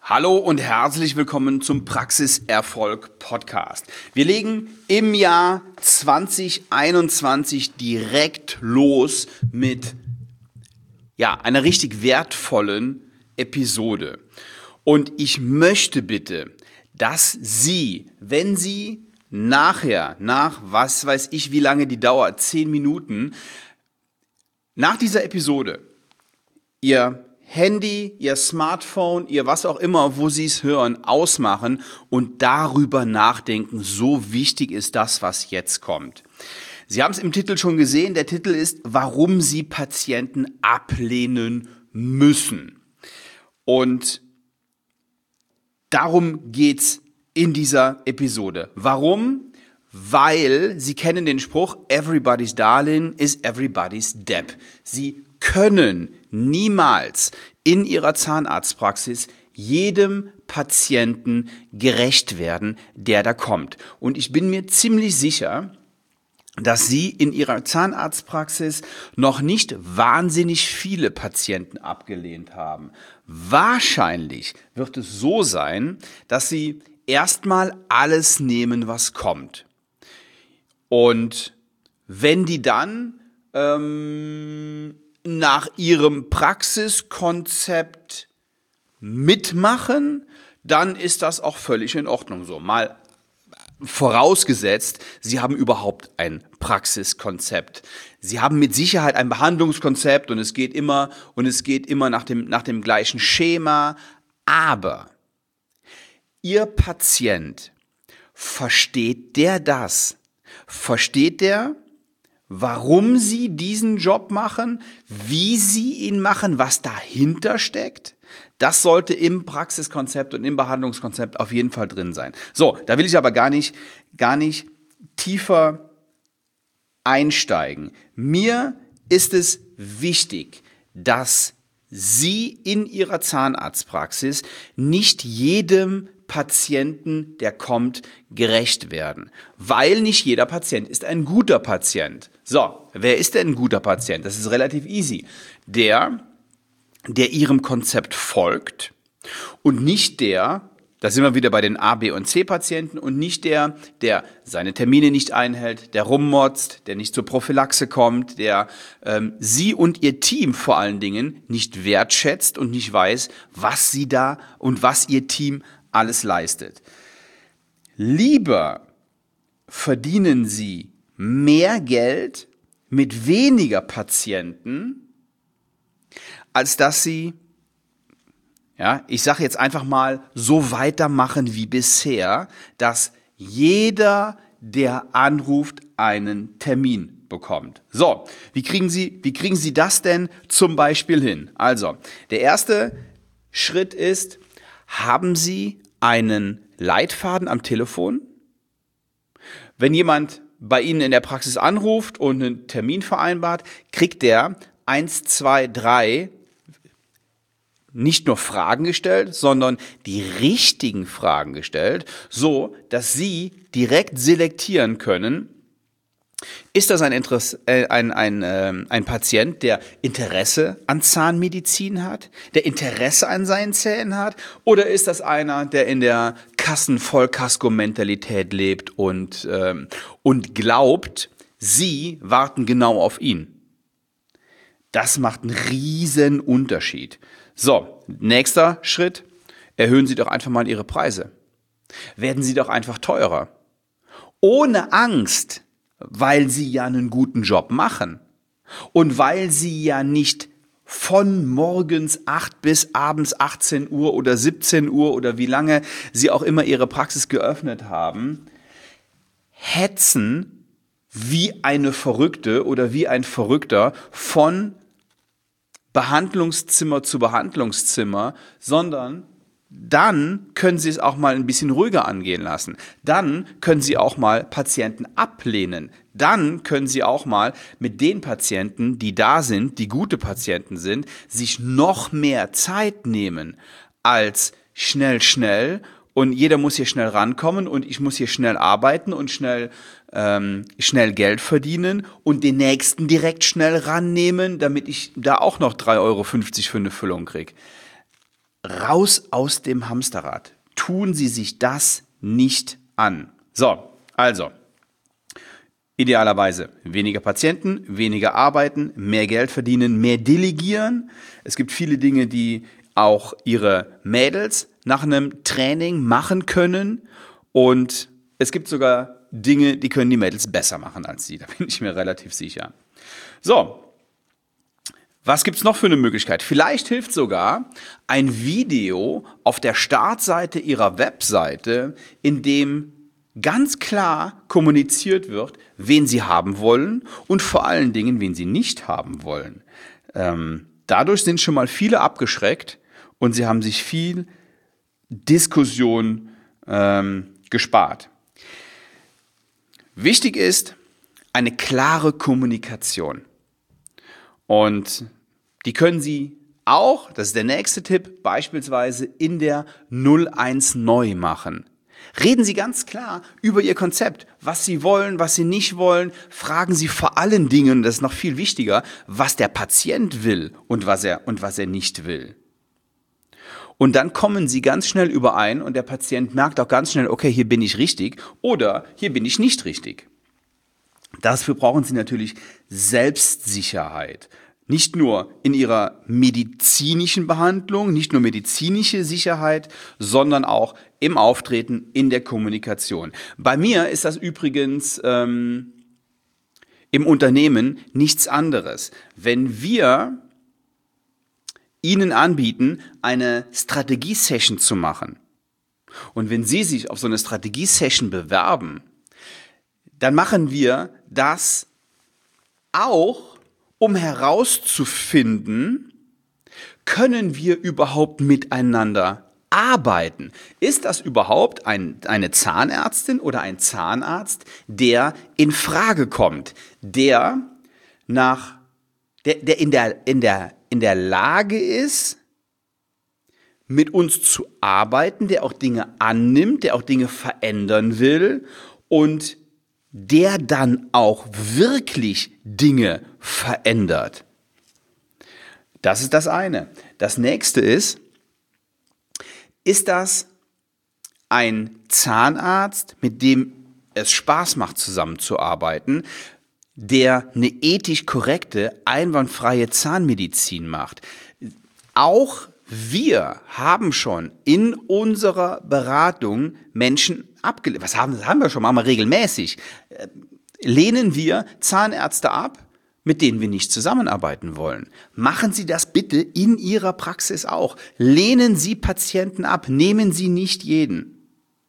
Hallo und herzlich willkommen zum Praxiserfolg Podcast. Wir legen im Jahr 2021 direkt los mit einer richtig wertvollen Episode. Und ich möchte bitte, dass Sie, wenn Sie nachher, nach was weiß ich, wie lange die dauert, 10 Minuten, nach dieser Episode, Ihr Handy, Ihr Smartphone, Ihr was auch immer, wo Sie es hören, ausmachen und darüber nachdenken. So wichtig ist das, was jetzt kommt. Sie haben es im Titel schon gesehen. Der Titel ist, warum Sie Patienten ablehnen müssen. Und darum geht's in dieser Episode. Warum? Weil Sie kennen den Spruch, everybody's darling is everybody's Depp. Sie können niemals in Ihrer Zahnarztpraxis jedem Patienten gerecht werden, der da kommt. Und ich bin mir ziemlich sicher, dass Sie in Ihrer Zahnarztpraxis noch nicht wahnsinnig viele Patienten abgelehnt haben. Wahrscheinlich wird es so sein, dass Sie erstmal alles nehmen, was kommt. Und wenn die dann nach ihrem Praxiskonzept mitmachen, dann ist das auch völlig in Ordnung so. Mal vorausgesetzt, Sie haben überhaupt ein Praxiskonzept. Sie haben mit Sicherheit ein Behandlungskonzept und es geht immer nach dem gleichen Schema. Aber Ihr Patient, versteht der das? Versteht der, warum Sie diesen Job machen, wie Sie ihn machen, was dahinter steckt? Das sollte im Praxiskonzept und im Behandlungskonzept auf jeden Fall drin sein. So, da will ich aber gar nicht tiefer einsteigen. Mir ist es wichtig, dass Sie in Ihrer Zahnarztpraxis nicht jedem Patienten, der kommt, gerecht werden. Weil nicht jeder Patient ist ein guter Patient. So, wer ist denn ein guter Patient? Das ist relativ easy. Der Ihrem Konzept folgt und nicht da sind wir wieder bei den A, B und C Patienten und nicht der seine Termine nicht einhält, der rummotzt, der nicht zur Prophylaxe kommt, der Sie und Ihr Team vor allen Dingen nicht wertschätzt und nicht weiß, was Sie da und was Ihr Team alles leistet. Lieber verdienen Sie mehr Geld mit weniger Patienten, als dass Sie, ich sage jetzt einfach mal, so weitermachen wie bisher, dass jeder, der anruft, einen Termin bekommt. So, wie kriegen Sie das denn zum Beispiel hin? Also, der erste Schritt ist, haben Sie einen Leitfaden am Telefon? Wenn jemand bei Ihnen in der Praxis anruft und einen Termin vereinbart, kriegt der 1, 2, 3 nicht nur Fragen gestellt, sondern die richtigen Fragen gestellt, so dass Sie direkt selektieren können, ist das ein Patient, der Interesse an Zahnmedizin hat, der Interesse an seinen Zähnen hat, oder ist das einer, der in der Kassen-Vollkasko-Mentalität lebt und glaubt, Sie warten genau auf ihn? Das macht einen riesen Unterschied. So, nächster Schritt, erhöhen Sie doch einfach mal Ihre Preise. Werden Sie doch einfach teurer. Ohne Angst, weil Sie ja einen guten Job machen und weil Sie ja nicht von morgens 8 bis abends 18 Uhr oder 17 Uhr oder wie lange Sie auch immer Ihre Praxis geöffnet haben, hetzen wie eine Verrückte oder wie ein Verrückter von Behandlungszimmer zu Behandlungszimmer, sondern dann können Sie es auch mal ein bisschen ruhiger angehen lassen. Dann können Sie auch mal Patienten ablehnen. Dann können Sie auch mal mit den Patienten, die da sind, die gute Patienten sind, sich noch mehr Zeit nehmen als schnell und jeder muss hier schnell rankommen und ich muss hier schnell arbeiten und schnell Geld verdienen und den nächsten direkt schnell rannehmen, damit ich da auch noch 3,50 € für eine Füllung kriege. raus aus dem Hamsterrad. Tun Sie sich das nicht an. So, also, idealerweise weniger Patienten, weniger arbeiten, mehr Geld verdienen, mehr delegieren. Es gibt viele Dinge, die auch Ihre Mädels nach einem Training machen können. Und es gibt sogar Dinge, die können die Mädels besser machen als Sie. Da bin ich mir relativ sicher. So. Was gibt's noch für eine Möglichkeit? Vielleicht hilft sogar ein Video auf der Startseite Ihrer Webseite, in dem ganz klar kommuniziert wird, wen Sie haben wollen und vor allen Dingen, wen Sie nicht haben wollen. Dadurch sind schon mal viele abgeschreckt und Sie haben sich viel Diskussion gespart. Wichtig ist eine klare Kommunikation. Und die können Sie auch, das ist der nächste Tipp, beispielsweise in der 01 neu machen. Reden Sie ganz klar über Ihr Konzept, was Sie wollen, was Sie nicht wollen. Fragen Sie vor allen Dingen, das ist noch viel wichtiger, was der Patient will und was er nicht will. Und dann kommen Sie ganz schnell überein und der Patient merkt auch ganz schnell, okay, hier bin ich richtig oder hier bin ich nicht richtig. Dafür brauchen Sie natürlich Selbstsicherheit. Nicht nur in Ihrer medizinischen Behandlung, nicht nur medizinische Sicherheit, sondern auch im Auftreten, in der Kommunikation. Bei mir ist das übrigens im Unternehmen nichts anderes. Wenn wir Ihnen anbieten, eine Strategie-Session zu machen und wenn Sie sich auf so eine Strategie-Session bewerben, dann machen wir das auch, um herauszufinden, können wir überhaupt miteinander arbeiten? Ist das überhaupt eine Zahnärztin oder ein Zahnarzt, der in Frage kommt, der in der Lage ist, mit uns zu arbeiten, der auch Dinge annimmt, der auch Dinge verändern will und der dann auch wirklich Dinge verändert. Das ist das eine. Das nächste ist das ein Zahnarzt, mit dem es Spaß macht, zusammenzuarbeiten, der eine ethisch korrekte, einwandfreie Zahnmedizin macht? Auch wir haben schon in unserer Beratung Menschen abgelehnt. Das haben wir schon, machen wir regelmäßig. Lehnen wir Zahnärzte ab, mit denen wir nicht zusammenarbeiten wollen. Machen Sie das bitte in Ihrer Praxis auch. Lehnen Sie Patienten ab, nehmen Sie nicht jeden.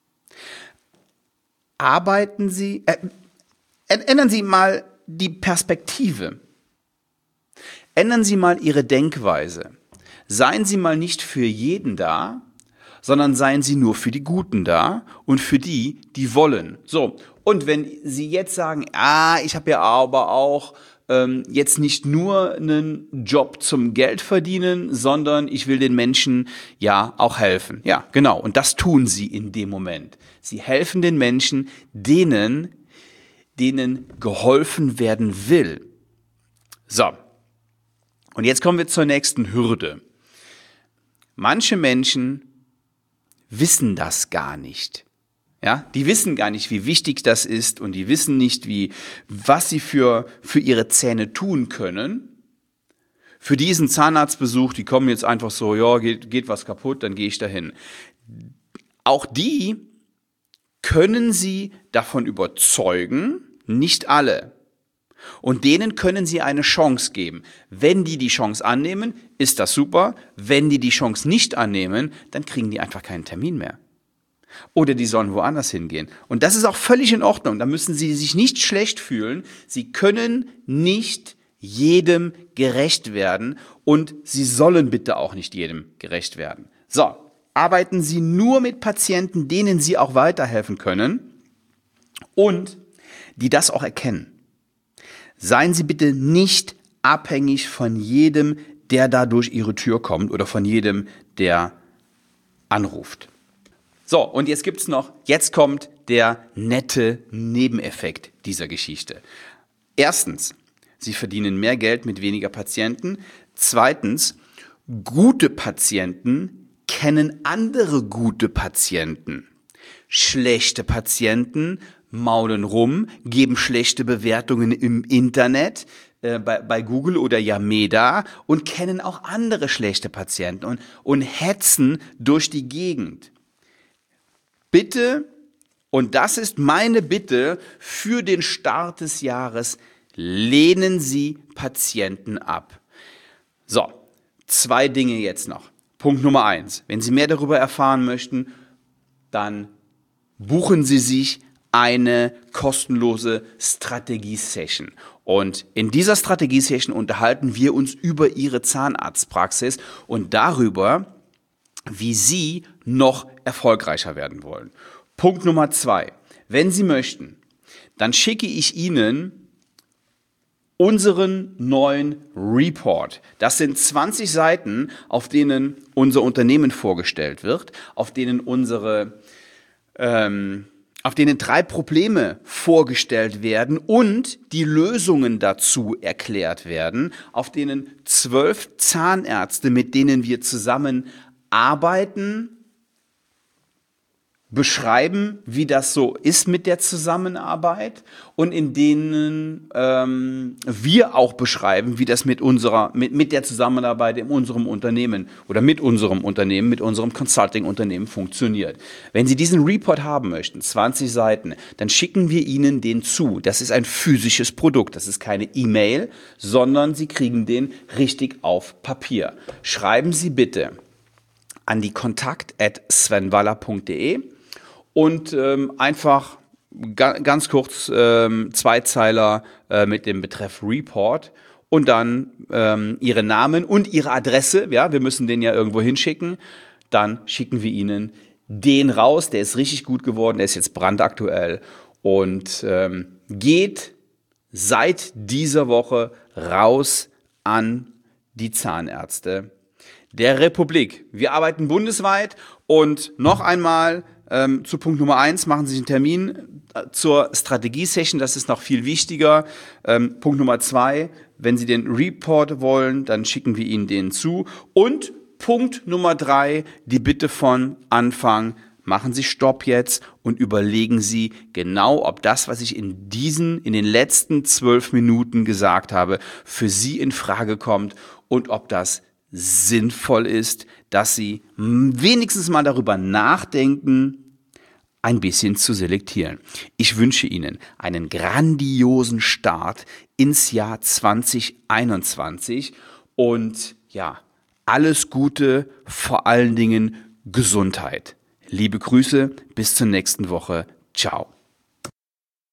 Ändern Sie mal die Perspektive. Ändern Sie mal Ihre Denkweise. Seien Sie mal nicht für jeden da, sondern seien Sie nur für die Guten da und für die, die wollen. So, und wenn Sie jetzt sagen, ich habe ja aber auch jetzt nicht nur einen Job zum Geld verdienen, sondern ich will den Menschen ja auch helfen. Ja, genau. Und das tun Sie in dem Moment. Sie helfen den Menschen, denen geholfen werden will. So. Und jetzt kommen wir zur nächsten Hürde. Manche Menschen wissen das gar nicht. Ja, die wissen gar nicht, wie wichtig das ist und die wissen nicht, was sie für ihre Zähne tun können. Für diesen Zahnarztbesuch, die kommen jetzt einfach so, ja, geht was kaputt, dann gehe ich dahin. Auch die können Sie davon überzeugen, nicht alle. Und denen können Sie eine Chance geben. Wenn die Chance annehmen, ist das super. Wenn die Chance nicht annehmen, dann kriegen die einfach keinen Termin mehr. Oder die sollen woanders hingehen. Und das ist auch völlig in Ordnung. Da müssen Sie sich nicht schlecht fühlen. Sie können nicht jedem gerecht werden und Sie sollen bitte auch nicht jedem gerecht werden. So, arbeiten Sie nur mit Patienten, denen Sie auch weiterhelfen können und die das auch erkennen. Seien Sie bitte nicht abhängig von jedem, der da durch Ihre Tür kommt oder von jedem, der anruft. So, und jetzt kommt der nette Nebeneffekt dieser Geschichte. Erstens, Sie verdienen mehr Geld mit weniger Patienten. Zweitens, gute Patienten kennen andere gute Patienten. Schlechte Patienten maulen rum, geben schlechte Bewertungen im Internet, bei Google oder Yameda und kennen auch andere schlechte Patienten und hetzen durch die Gegend. Bitte, und das ist meine Bitte für den Start des Jahres, lehnen Sie Patienten ab. So, 2 Dinge jetzt noch. Punkt Nummer 1. Wenn Sie mehr darüber erfahren möchten, dann buchen Sie sich eine kostenlose Strategie-Session. Und in dieser Strategie-Session unterhalten wir uns über Ihre Zahnarztpraxis und darüber, wie Sie noch erfolgreicher werden wollen. Punkt Nummer 2. Wenn Sie möchten, dann schicke ich Ihnen unseren neuen Report. Das sind 20 Seiten, auf denen unser Unternehmen vorgestellt wird, auf denen 3 Probleme vorgestellt werden und die Lösungen dazu erklärt werden, auf denen 12 Zahnärzte, mit denen wir zusammen arbeiten, beschreiben, wie das so ist mit der Zusammenarbeit und in denen wir auch beschreiben, wie das mit der Zusammenarbeit in unserem Unternehmen oder mit unserem Consulting-Unternehmen funktioniert. Wenn Sie diesen Report haben möchten, 20 Seiten, dann schicken wir Ihnen den zu. Das ist ein physisches Produkt, das ist keine E-Mail, sondern Sie kriegen den richtig auf Papier. Schreiben Sie bitte an die kontakt@svenwaller.de und einfach ganz kurz 2 Zeiler mit dem Betreff Report und dann Ihre Namen und Ihre Adresse. Ja, wir müssen den ja irgendwo hinschicken. Dann schicken wir Ihnen den raus. Der ist richtig gut geworden. Der ist jetzt brandaktuell und geht seit dieser Woche raus an die Zahnärzte der Republik. Wir arbeiten bundesweit und noch einmal zu Punkt Nummer 1, machen Sie sich einen Termin zur Strategie-Session, das ist noch viel wichtiger. Punkt Nummer 2, wenn Sie den Report wollen, dann schicken wir Ihnen den zu. Und Punkt Nummer 3, die Bitte von Anfang, machen Sie Stopp jetzt und überlegen Sie genau, ob das, was ich in den letzten 12 Minuten gesagt habe, für Sie in Frage kommt und ob das sinnvoll ist, dass Sie wenigstens mal darüber nachdenken, ein bisschen zu selektieren. Ich wünsche Ihnen einen grandiosen Start ins Jahr 2021 und ja, alles Gute, vor allen Dingen Gesundheit. Liebe Grüße, bis zur nächsten Woche. Ciao.